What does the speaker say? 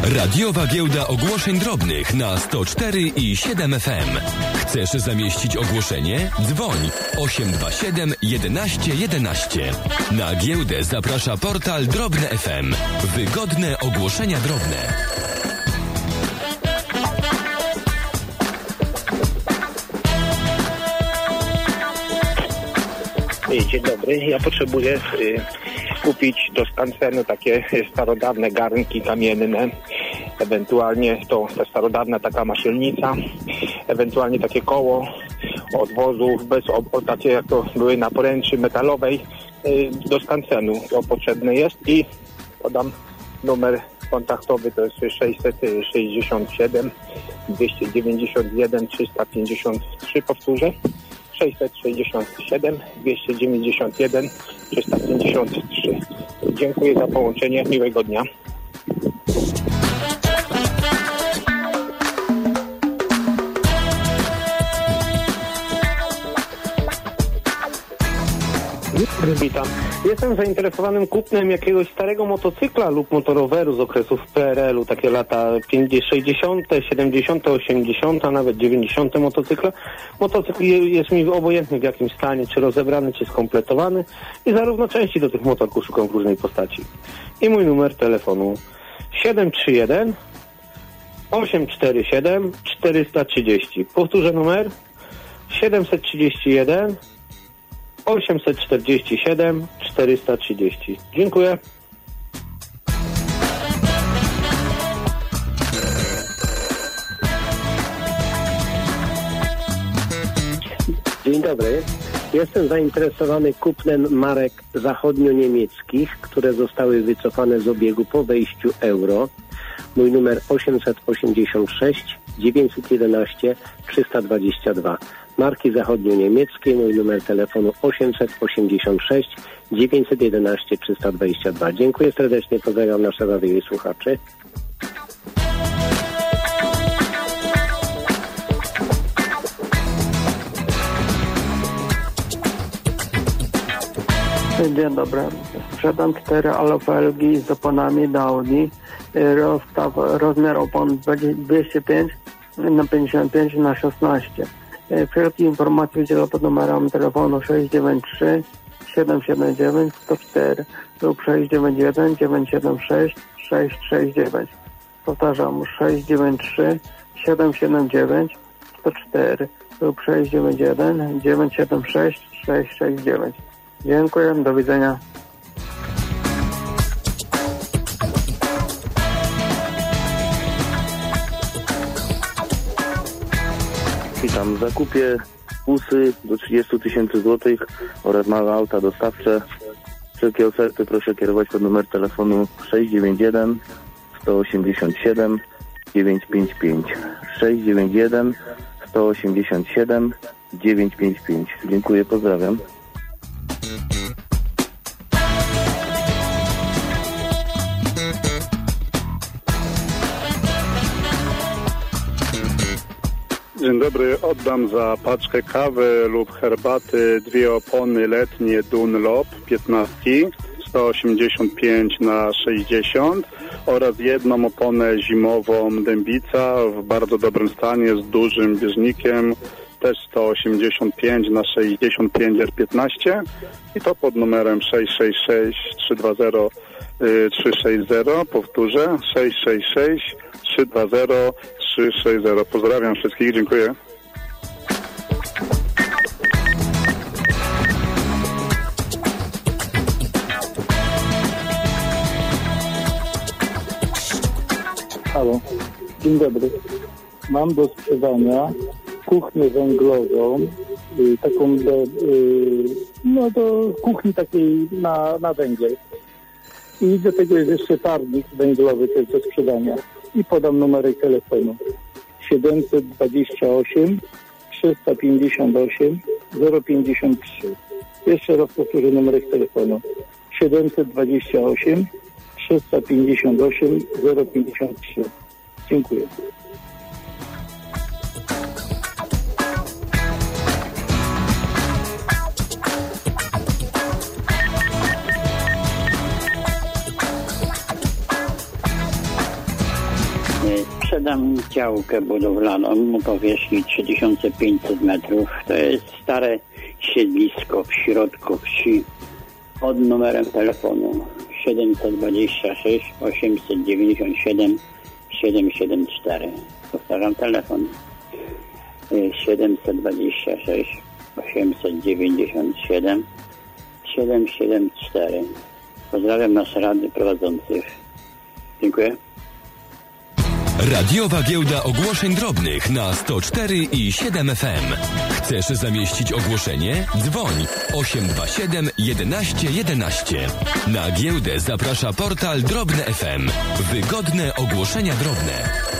Radiowa Giełda Ogłoszeń Drobnych na 104 i 7 FM. Chcesz zamieścić ogłoszenie? Dzwoń 827 11 11. Na giełdę zaprasza portal Drobne FM. Wygodne ogłoszenia drobne. Dzień dobry, ja potrzebuję kupić do skansenu takie starodawne garnki kamienne, ewentualnie to ta starodawna taka masielnica, ewentualnie takie koło od wozu, takie jak to były na poręczy metalowej, do skansenu. To potrzebne jest i podam numer kontaktowy, to jest 667 291 353, powtórzę. 667 291 353. Dziękuję za połączenie. Miłego dnia. Witam. Jestem zainteresowanym kupnem jakiegoś starego motocykla lub motoroweru z okresów PRL-u, takie lata 60., 70., 80., a nawet 90. motocykla. Motocykl jest mi obojętny w jakim stanie, czy rozebrany, czy skompletowany i zarówno części do tych motorków szukam w różnej postaci. I mój numer telefonu 731 847 430. Powtórzę numer 731 847 430. Dziękuję. Dzień dobry. Jestem zainteresowany kupnem marek zachodnio-niemieckich, które zostały wycofane z obiegu po wejściu euro. Mój numer 886 911 322. Marki zachodnio-niemieckie, mój numer telefonu 886 911 322. Dziękuję serdecznie, pozdrawiam nasze radio i słuchaczy. Dzień dobry. Sprzedam 4 alofelgi z oponami do Audi. Rozmiar opon 205 na 55 na 16. Wszelkie informacje udzielę pod numerem telefonu 693 779 104 lub 691 976 669. Powtarzam 693 779 104 lub 691 976 669. Dziękuję, do widzenia. Witam. W zakupie busy do 30 000 złotych oraz małe auta dostawcze. Wszelkie oferty proszę kierować pod numer telefonu 691 187 955. 691 187 955. Dziękuję, pozdrawiam. Dzień dobry, oddam za paczkę kawy lub herbaty 2 opony letnie Dunlop 15 185 na 60 oraz 1 oponę zimową Dębica w bardzo dobrym stanie z dużym bieżnikiem, też 185 na 65 R15 i to pod numerem 666 320 360, powtórzę 666 320 360. Pozdrawiam wszystkich, dziękuję. Halo, dzień dobry. Mam do sprzedania kuchnię węglową, taką do kuchni takiej na węgiel. I do tego jest jeszcze parnik węglowy też do sprzedania. I podam numery telefonu 728 358 053. Jeszcze raz powtórzę numerek telefonu 728 358 053. Dziękuję. Sprzedam działkę budowlaną o powierzchni 3500 metrów. To jest stare siedlisko w środku wsi pod numerem telefonu 726 897 774. Powtarzam telefon 726 897 774. Pozdrawiam nasze rady prowadzących. Dziękuję. Radiowa Giełda Ogłoszeń Drobnych na 104,7 FM. Chcesz zamieścić ogłoszenie? Dzwoń 827 11 11. Na giełdę zaprasza portal Drobne FM. Wygodne ogłoszenia drobne.